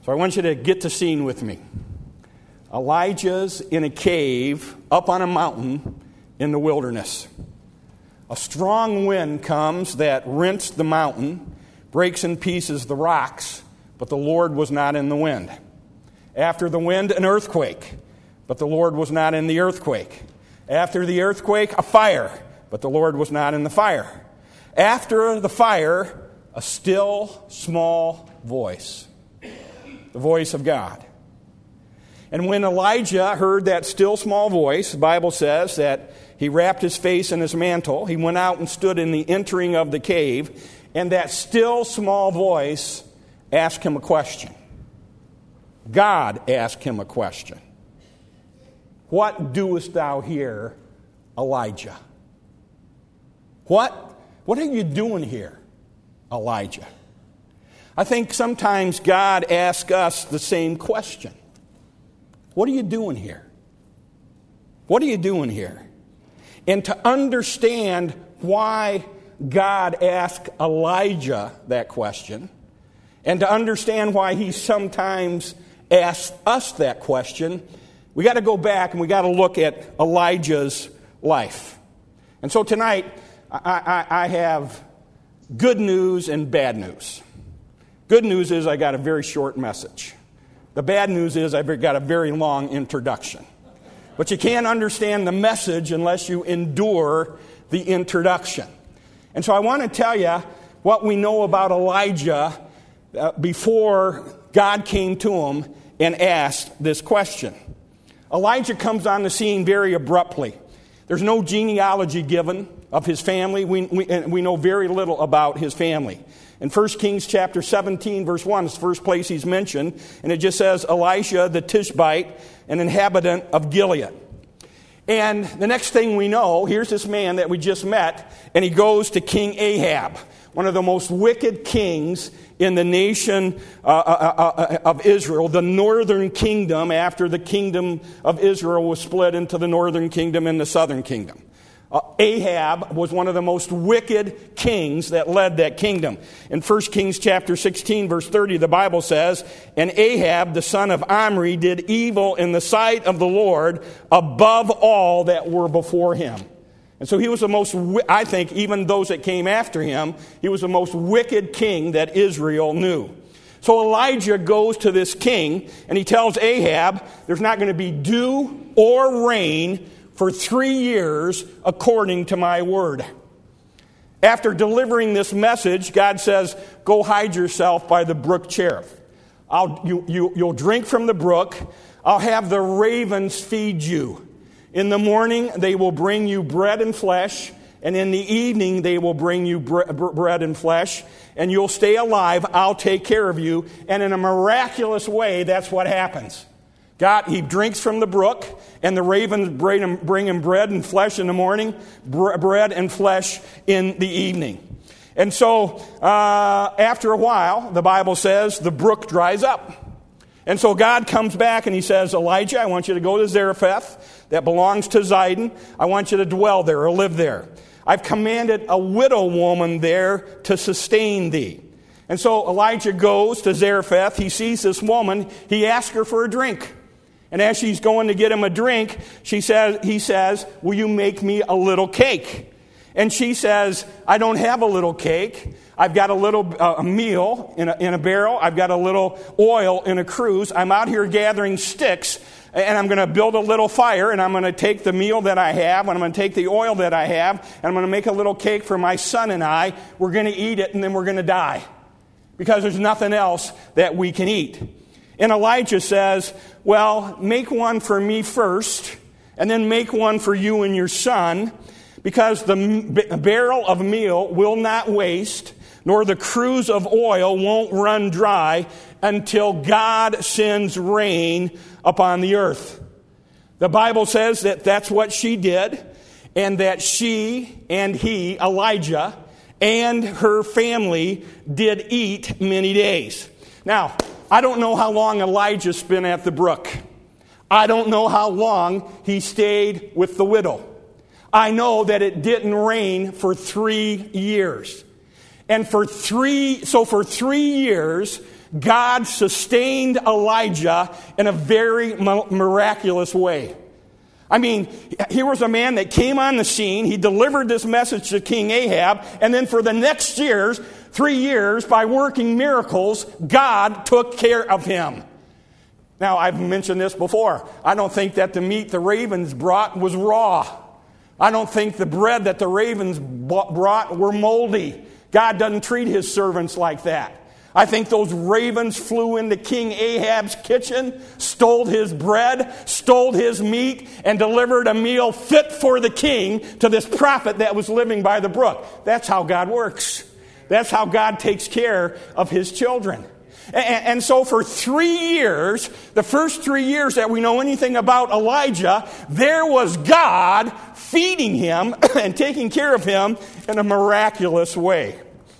So I want you to get the scene with me. Elijah's in a cave up on a mountain in the wilderness. A strong wind comes that rents the mountain, breaks in pieces the rocks, but the Lord was not in the wind. After the wind, an earthquake, but the Lord was not in the earthquake. After the earthquake, a fire, but the Lord was not in the fire. After the fire, a still, small voice. The voice of God. And when Elijah heard that still small voice, the Bible says that he wrapped his face in his mantle. He went out and stood in the entering of the cave. And that still small voice asked him a question. God asked him a question. What doest thou here, Elijah? What are you doing here, Elijah? I think sometimes God asks us the same question. What are you doing here? What are you doing here? And to understand why God asked Elijah that question, and to understand why he sometimes asks us that question, we got to go back and we got to look at Elijah's life. And so tonight, I have good news and bad news. Good news is I got a very short message. The bad news is I've got a very long introduction. But you can't understand the message unless you endure the introduction. And so I want to tell you what we know about Elijah before God came to him and asked this question. Elijah comes on the scene very abruptly. There's no genealogy given of his family. We know very little about his family. In 1 Kings chapter 17, verse 1, it's the first place he's mentioned, and it just says, Elisha the Tishbite, an inhabitant of Gilead. And the next thing we know, here's this man that we just met, and he goes to King Ahab, one of the most wicked kings in the nation of Israel, the northern kingdom, after the kingdom of Israel was split into the northern kingdom and the southern kingdom. Ahab was one of the most wicked kings that led that kingdom. In 1 Kings chapter 16, verse 30, the Bible says, and Ahab, the son of Omri, did evil in the sight of the Lord above all that were before him. And so he was the most, I think, even those that came after him, he was the most wicked king that Israel knew. So Elijah goes to this king, and he tells Ahab, there's not going to be dew or rain for 3 years according to my word. After delivering this message, God says, go hide yourself by the brook Cherith. You'll drink from the brook. I'll have the ravens feed you. In the morning, they will bring you bread and flesh. And in the evening, they will bring you bread and flesh. And you'll stay alive. I'll take care of you. And in a miraculous way, that's what happens. God, he drinks from the brook, and the ravens bring him bread and flesh in the morning, bread and flesh in the evening. And so, after a while, the Bible says, the brook dries up. And so God comes back and he says, Elijah, I want you to go to Zarephath, that belongs to Zidon. I want you to dwell there or live there. I've commanded a widow woman there to sustain thee. And so Elijah goes to Zarephath. He sees this woman. He asks her for a drink. And as she's going to get him a drink, he says, will you make me a little cake? And she says, I don't have a little cake. I've got a little meal in a barrel. I've got a little oil in a cruse. I'm out here gathering sticks, and I'm going to build a little fire, and I'm going to take the meal that I have, and I'm going to take the oil that I have, and I'm going to make a little cake for my son and I. We're going to eat it, and then we're going to die because there's nothing else that we can eat. And Elijah says, well, make one for me first, and then make one for you and your son, because the barrel of meal will not waste, nor the cruse of oil won't run dry until God sends rain upon the earth. The Bible says that that's what she did, and that she and he, Elijah, and her family did eat many days. Now, I don't know how long Elijah's been at the brook. I don't know how long he stayed with the widow. I know that it didn't rain for 3 years. And for 3 years, God sustained Elijah in a very miraculous way. I mean, here was a man that came on the scene. He delivered this message to King Ahab. And then for the next 3 years, by working miracles, God took care of him. Now, I've mentioned this before. I don't think that the meat the ravens brought was raw. I don't think the bread that the ravens brought were moldy. God doesn't treat his servants like that. I think those ravens flew into King Ahab's kitchen, stole his bread, stole his meat, and delivered a meal fit for the king to this prophet that was living by the brook. That's how God works. That's how God takes care of his children. And so for 3 years, the first 3 years that we know anything about Elijah, there was God feeding him and taking care of him in a miraculous way.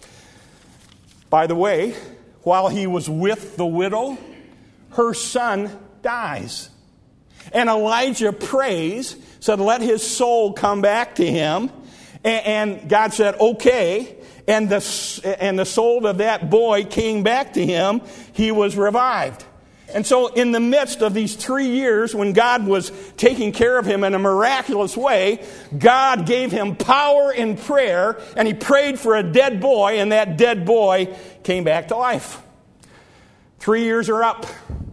By the way, while he was with the widow, her son dies. And Elijah prays, said, let his soul come back to him. And God said, okay. And the soul of that boy came back to him. He was revived. And so in the midst of these 3 years, when God was taking care of him in a miraculous way, God gave him power in prayer, and he prayed for a dead boy, and that dead boy came back to life. 3 years are up.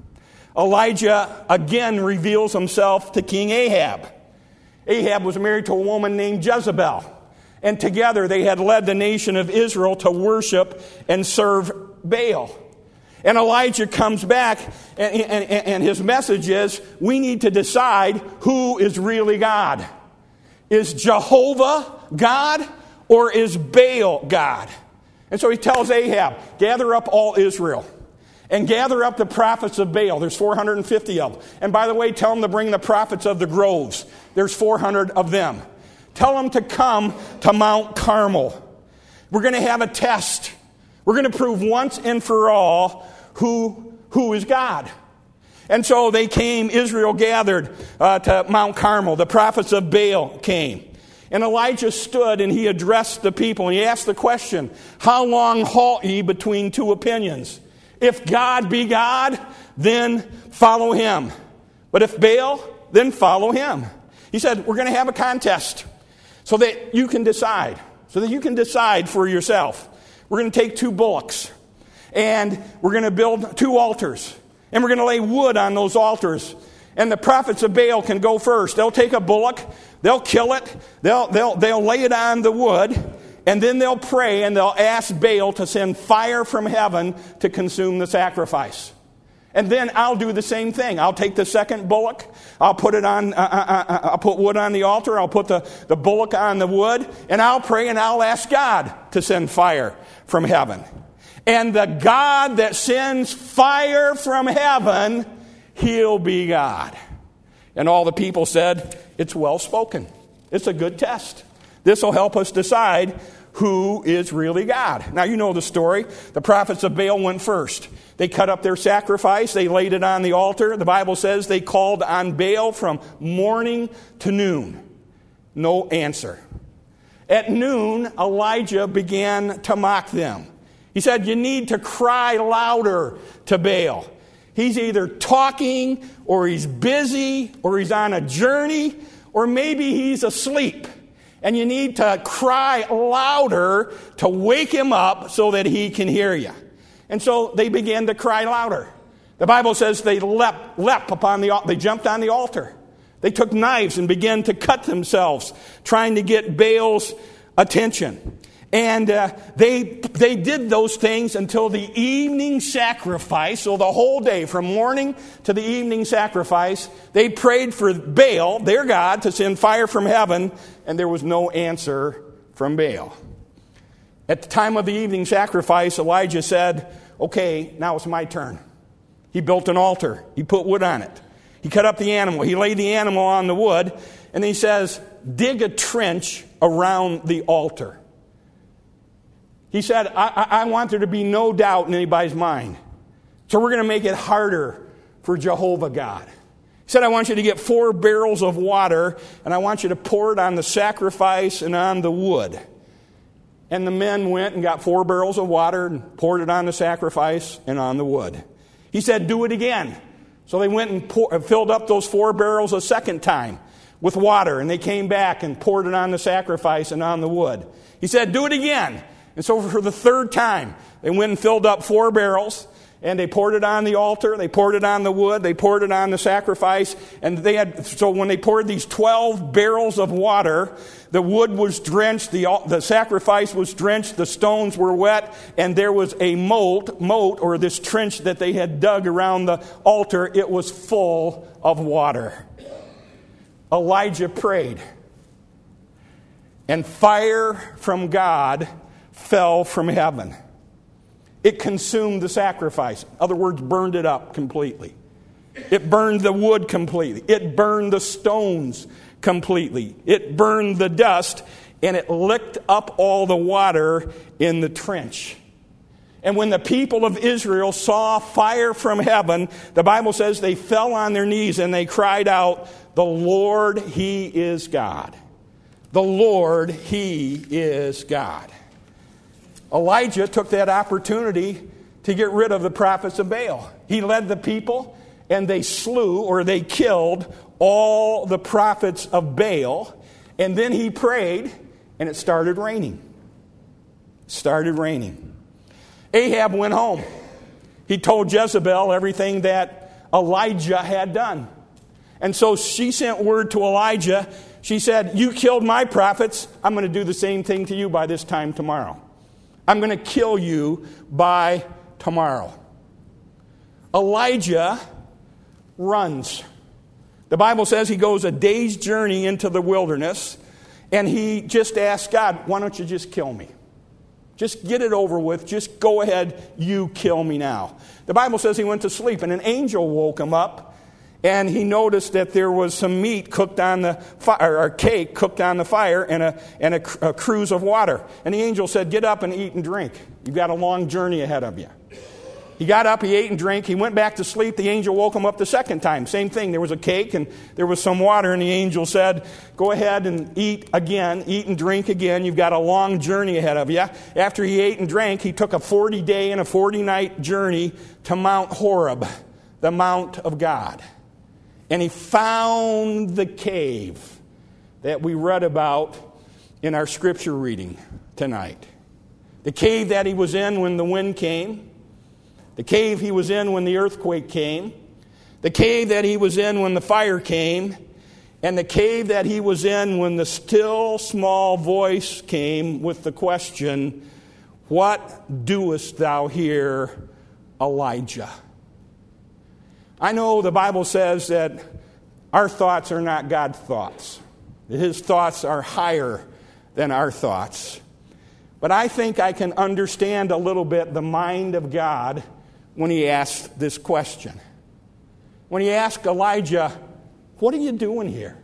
Elijah again reveals himself to King Ahab. Ahab was married to a woman named Jezebel, and together they had led the nation of Israel to worship and serve Baal. And Elijah comes back, and his message is, we need to decide who is really God. Is Jehovah God, or is Baal God? And so he tells Ahab, gather up all Israel, and gather up the prophets of Baal. There's 450 of them. And by the way, tell them to bring the prophets of the groves. There's 400 of them. Tell them to come to Mount Carmel. We're going to have a test. We're going to prove once and for all who is God. And so they came, Israel gathered to Mount Carmel. The prophets of Baal came. And Elijah stood and he addressed the people. And he asked the question, how long halt ye between two opinions? If God be God, then follow him. But if Baal, then follow him. He said, we're going to have a contest so that you can decide. So that you can decide for yourself. We're going to take 2 bullocks. And we're going to build 2 altars. And we're going to lay wood on those altars. And the prophets of Baal can go first. They'll take a bullock. They'll kill it. They'll lay it on the wood. And then they'll pray and they'll ask Baal to send fire from heaven to consume the sacrifice. And then I'll do the same thing. I'll take the second bullock. I'll put it on. I'll put wood on the altar. I'll put the bullock on the wood. And I'll pray and I'll ask God to send fire from heaven. And the God that sends fire from heaven, he'll be God. And all the people said, it's well spoken. It's a good test. This will help us decide who is really God. Now, you know the story. The prophets of Baal went first. They cut up their sacrifice. They laid it on the altar. The Bible says they called on Baal from morning to noon. No answer. At noon, Elijah began to mock them. He said, you need to cry louder to Baal. He's either talking, or he's busy, or he's on a journey, or maybe he's asleep. And you need to cry louder to wake him up so that he can hear you. And so they began to cry louder. The Bible says they leapt upon the altar. They jumped on the altar. They took knives and began to cut themselves, trying to get Baal's attention. And they did those things until the evening sacrifice. So the whole day, from morning to the evening sacrifice, they prayed for Baal, their God, to send fire from heaven, and there was no answer from Baal. At the time of the evening sacrifice, Elijah said, okay, now it's my turn. He built an altar. He put wood on it. He cut up the animal. He laid the animal on the wood, and he says, dig a trench around the altar. He said, I want there to be no doubt in anybody's mind. So we're going to make it harder for Jehovah God. He said, I want you to get 4 barrels of water, and I want you to pour it on the sacrifice and on the wood. And the men went and got 4 barrels of water and poured it on the sacrifice and on the wood. He said, do it again. So they went and filled up those 4 barrels a second time with water. And they came back and poured it on the sacrifice and on the wood. He said, do it again. And so for the 3rd time, they went and filled up 4 barrels. And they poured it on the altar, they poured it on the wood, they poured it on the sacrifice. And so when they poured these 12 barrels of water, the wood was drenched, the sacrifice was drenched, the stones were wet, and there was a moat, or this trench that they had dug around the altar. It was full of water. Elijah prayed, and fire from God fell from heaven. It consumed the sacrifice. In other words, burned it up completely. It burned the wood completely. It burned the stones completely. It burned the dust, and it licked up all the water in the trench. And when the people of Israel saw fire from heaven, the Bible says they fell on their knees and they cried out, "The Lord, He is God. The Lord, He is God." Elijah took that opportunity to get rid of the prophets of Baal. He led the people, and they slew, or they killed, all the prophets of Baal. And then he prayed, and it started raining. It started raining. Ahab went home. He told Jezebel everything that Elijah had done. And so she sent word to Elijah. She said, "You killed my prophets. I'm going to do the same thing to you by this time tomorrow. I'm going to kill you by tomorrow." Elijah runs. The Bible says he goes a day's journey into the wilderness, and he just asks God, "Why don't you just kill me? Just get it over with. Just go ahead. You kill me now." The Bible says he went to sleep, and an angel woke him up, and he noticed that there was some meat cooked on the fire, or cake cooked on the fire, and a cruse of water. And the angel said, "Get up and eat and drink. You've got a long journey ahead of you." He got up, he ate and drank, he went back to sleep. The angel woke him up the second time. Same thing. There was a cake and there was some water, and the angel said, "Go ahead and eat again, eat and drink again. You've got a long journey ahead of you." After he ate and drank, he took a 40-day and a 40-night journey to Mount Horeb, the Mount of God. And he found the cave that we read about in our scripture reading tonight. The cave that he was in when the wind came. The cave he was in when the earthquake came. The cave that he was in when the fire came. And the cave that he was in when the still small voice came with the question, "What doest thou here, Elijah?" I know the Bible says that our thoughts are not God's thoughts. His thoughts are higher than our thoughts. But I think I can understand a little bit the mind of God when he asked this question. When he asked Elijah, "What are you doing here?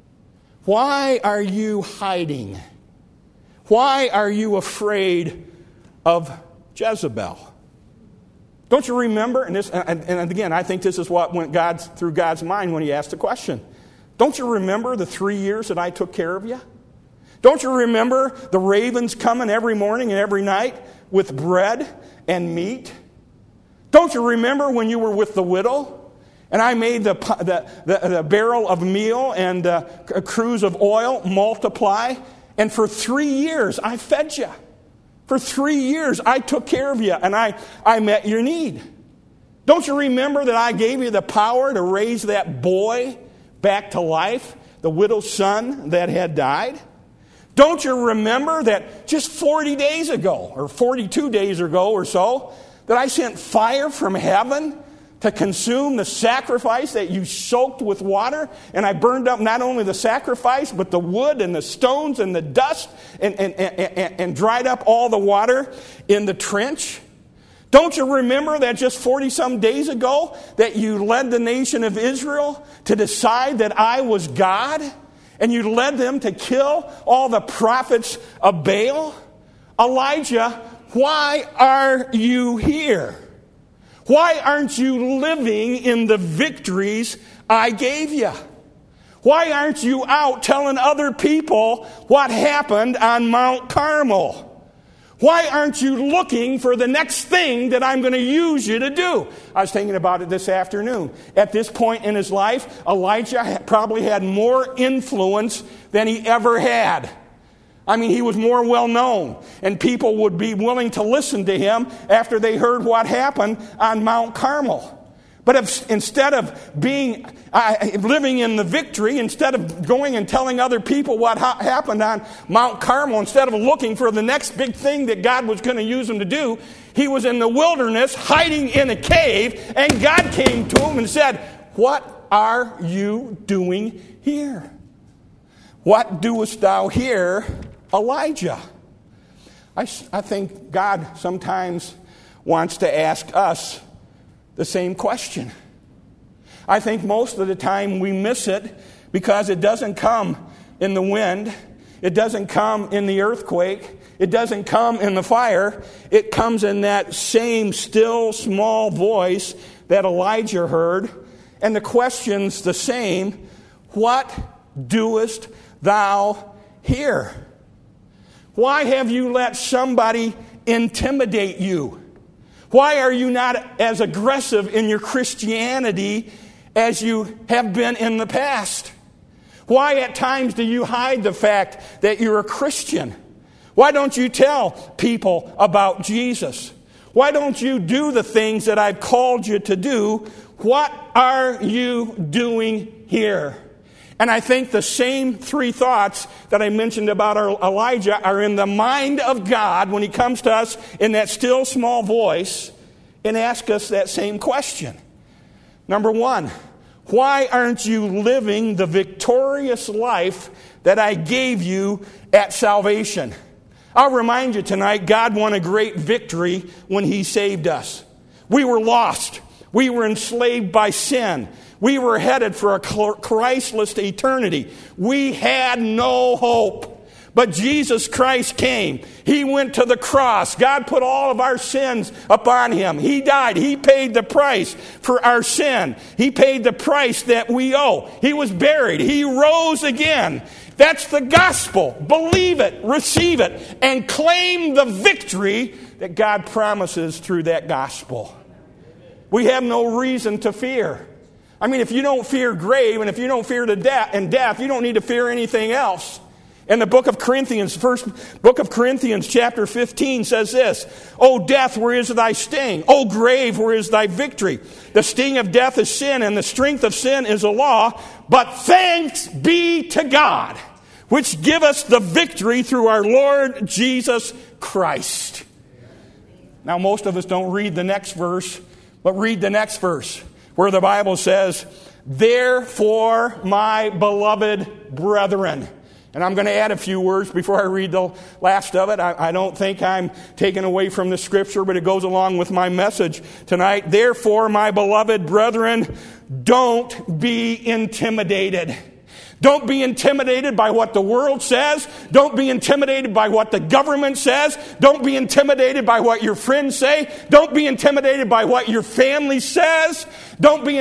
Why are you hiding? Why are you afraid of Jezebel?" Don't you remember, and again, I think this is what went through God's mind when he asked the question. Don't you remember the 3 years that I took care of you? Don't you remember the ravens coming every morning and every night with bread and meat? Don't you remember when you were with the widow, and I made the barrel of meal and a cruse of oil multiply, and for 3 years I fed you? For 3 years, I took care of you, and I met your need. Don't you remember that I gave you the power to raise that boy back to life, the widow's son that had died? Don't you remember that just 40 days ago, or 42 days ago or so, that I sent fire from heaven to consume the sacrifice that you soaked with water, and I burned up not only the sacrifice, but the wood and the stones and the dust, and dried up all the water in the trench? Don't you remember that just 40-some days ago that you led the nation of Israel to decide that I was God, and you led them to kill all the prophets of Baal? Elijah, why are you here? Why aren't you living in the victories I gave you? Why aren't you out telling other people what happened on Mount Carmel? Why aren't you looking for the next thing that I'm going to use you to do? I was thinking about it this afternoon. At this point in his life, Elijah probably had more influence than he ever had. I mean, he was more well known, and people would be willing to listen to him after they heard what happened on Mount Carmel. But instead of living in the victory, instead of going and telling other people what happened on Mount Carmel, instead of looking for the next big thing that God was going to use him to do, he was in the wilderness hiding in a cave, and God came to him and said, "What are you doing here? What doest thou here, Elijah?" I think God sometimes wants to ask us the same question. I think most of the time we miss it because it doesn't come in the wind. It doesn't come in the earthquake. It doesn't come in the fire. It comes in that same still small voice that Elijah heard. And the question's the same. What doest thou here? Why have you let somebody intimidate you? Why are you not as aggressive in your Christianity as you have been in the past? Why at times do you hide the fact that you're a Christian? Why don't you tell people about Jesus? Why don't you do the things that I've called you to do? What are you doing here? And I think the same three thoughts that I mentioned about Elijah are in the mind of God when he comes to us in that still small voice and asks us that same question. Number one, why aren't you living the victorious life that I gave you at salvation? I'll remind you tonight, God won a great victory when he saved us. We were lost. We were enslaved by sin. We were headed for a Christless eternity. We had no hope. But Jesus Christ came. He went to the cross. God put all of our sins upon him. He died. He paid the price for our sin. He paid the price that we owe. He was buried. He rose again. That's the gospel. Believe it, receive it, and claim the victory that God promises through that gospel. We have no reason to fear. I mean, if you don't fear grave and if you don't fear death, you don't need to fear anything else. In the book of Corinthians, first book of Corinthians, chapter 15 says this, "O death, where is thy sting? O grave, where is thy victory? The sting of death is sin, and the strength of sin is the law. But thanks be to God, which give us the victory through our Lord Jesus Christ." Now, most of us don't read the next verse, but read the next verse, where the Bible says, "Therefore, my beloved brethren." And I'm going to add a few words before I read the last of it. I don't think I'm taken away from the scripture, but it goes along with my message tonight. Therefore, my beloved brethren, don't be intimidated. Don't be intimidated by what the world says. Don't be intimidated by what the government says. Don't be intimidated by what your friends say. Don't be intimidated by what your family says. Don't be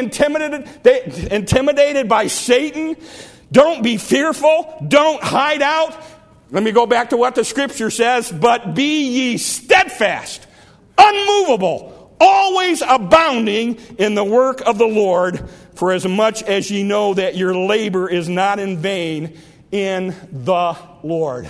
intimidated by Satan. Don't be fearful. Don't hide out. Let me go back to what the scripture says. But be ye steadfast, unmovable, always abounding in the work of the Lord, for as much as ye know that your labor is not in vain in the Lord.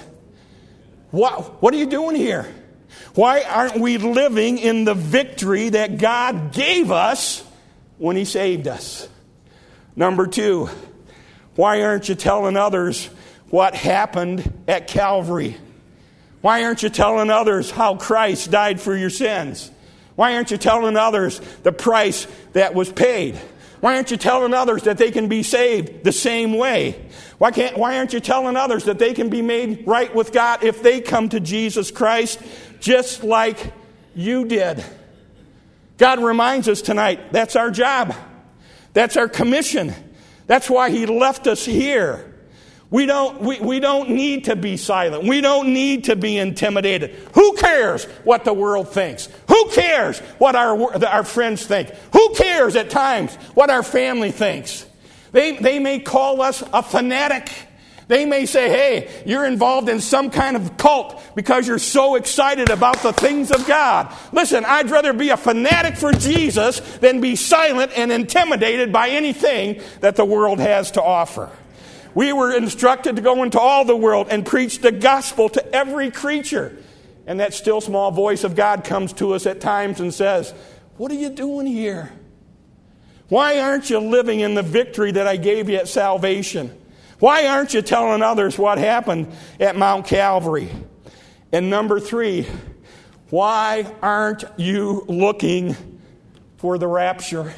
What are you doing here? Why aren't we living in the victory that God gave us when he saved us? Number two, why aren't you telling others what happened at Calvary? Why aren't you telling others how Christ died for your sins? Why aren't you telling others the price that was paid? Why aren't you telling others that they can be saved the same way? Why aren't you telling others that they can be made right with God if they come to Jesus Christ just like you did? God reminds us tonight, that's our job. That's our commission. That's why he left us here. We don't need to be silent. We don't need to be intimidated. Who cares what the world thinks? Who cares what our friends think? Who cares at times what our family thinks? They may call us a fanatic. They may say, hey, you're involved in some kind of cult because you're so excited about the things of God. Listen, I'd rather be a fanatic for Jesus than be silent and intimidated by anything that the world has to offer. We were instructed to go into all the world and preach the gospel to every creature. And that still small voice of God comes to us at times and says, what are you doing here? Why aren't you living in the victory that I gave you at salvation? Why aren't you telling others what happened at Mount Calvary? And number 3, why aren't you looking for the rapture?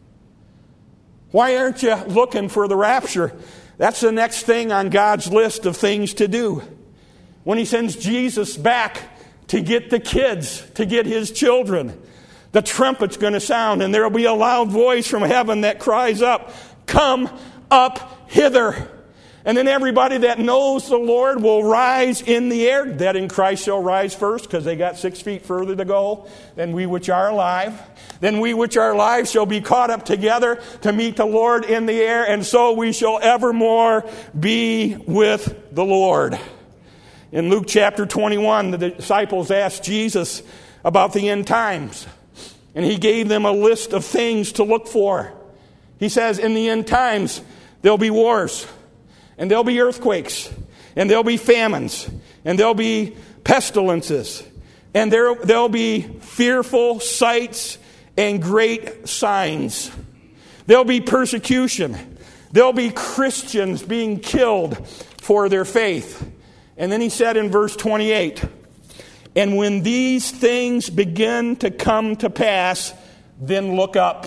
Why aren't you looking for the rapture? That's the next thing on God's list of things to do. When He sends Jesus back to get the kids, to get His children, the trumpet's going to sound, and there will be a loud voice from heaven that cries up, "Come up hither." And then everybody that knows the Lord will rise in the air. Dead in Christ shall rise first, because they got 6 feet further to go than we which are alive. Then we which are alive shall be caught up together to meet the Lord in the air, and so we shall evermore be with the Lord. In Luke chapter 21, the disciples asked Jesus about the end times, and He gave them a list of things to look for. He says, in the end times, there'll be wars, and there'll be earthquakes, and there'll be famines, and there'll be pestilences, and there'll be fearful sights and great signs. There'll be persecution. There'll be Christians being killed for their faith. And then He said in verse 28, and when these things begin to come to pass, then look up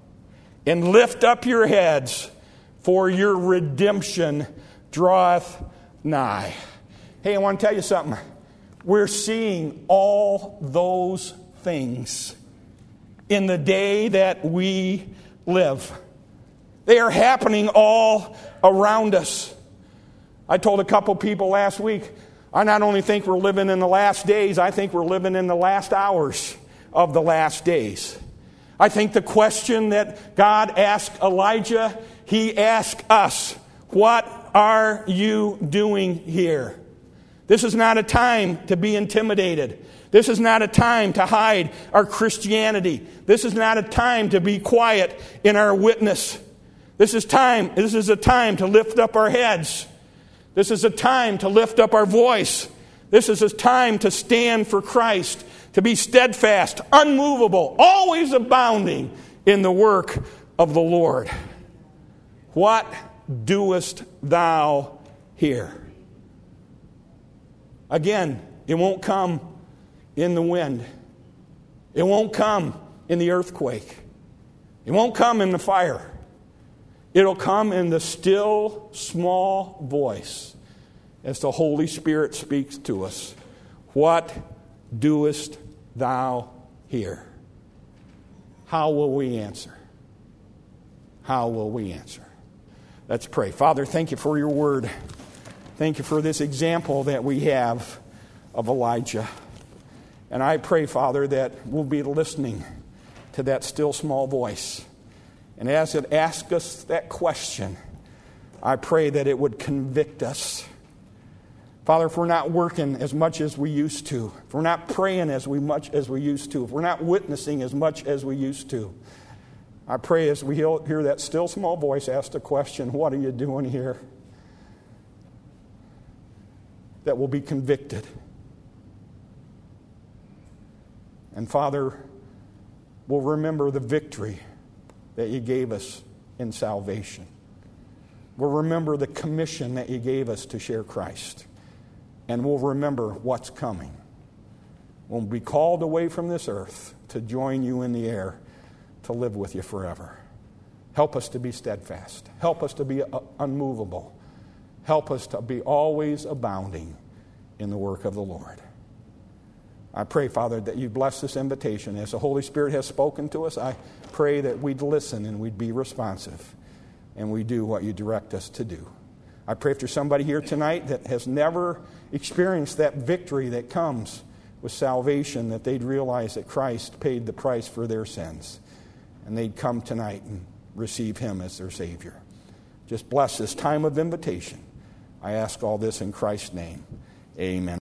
and lift up your heads, for your redemption draweth nigh. Hey, I want to tell you something. We're seeing all those things in the day that we live. They are happening all around us. I told a couple people last week, I not only think we're living in the last days, I think we're living in the last hours of the last days. I think the question that God asked Elijah, He asked us, what are you doing here? This is not a time to be intimidated. This is not a time to hide our Christianity. This is not a time to be quiet in our witness. This is a time to lift up our heads. This is a time to lift up our voice. This is a time to stand for Christ, to be steadfast, unmovable, always abounding in the work of the Lord. What doest thou here? Again, it won't come in the wind. It won't come in the earthquake. It won't come in the fire. It'll come in the still, small voice as the Holy Spirit speaks to us. What doest thou here? How will we answer? How will we answer? Let's pray. Father, thank you for your word. Thank you for this example that we have of Elijah. And I pray, Father, that we'll be listening to that still small voice. And as it asks us that question, I pray that it would convict us. Father, if we're not working as much as we used to, if we're not praying as much as we used to, if we're not witnessing as much as we used to, I pray as we hear that still small voice ask the question, what are you doing here? That we'll be convicted. And Father, we'll remember the victory that you gave us in salvation. We'll remember the commission that you gave us to share Christ. And we'll remember what's coming. We'll be called away from this earth to join you in the air, to live with you forever. Help us to be steadfast. Help us to be unmovable. Help us to be always abounding in the work of the Lord. I pray, Father, that you bless this invitation. As the Holy Spirit has spoken to us, I pray that we'd listen and we'd be responsive and we do what you direct us to do. I pray if there's somebody here tonight that has never experienced that victory that comes with salvation, that they'd realize that Christ paid the price for their sins, and they'd come tonight and receive Him as their Savior. Just bless this time of invitation. I ask all this in Christ's name. Amen.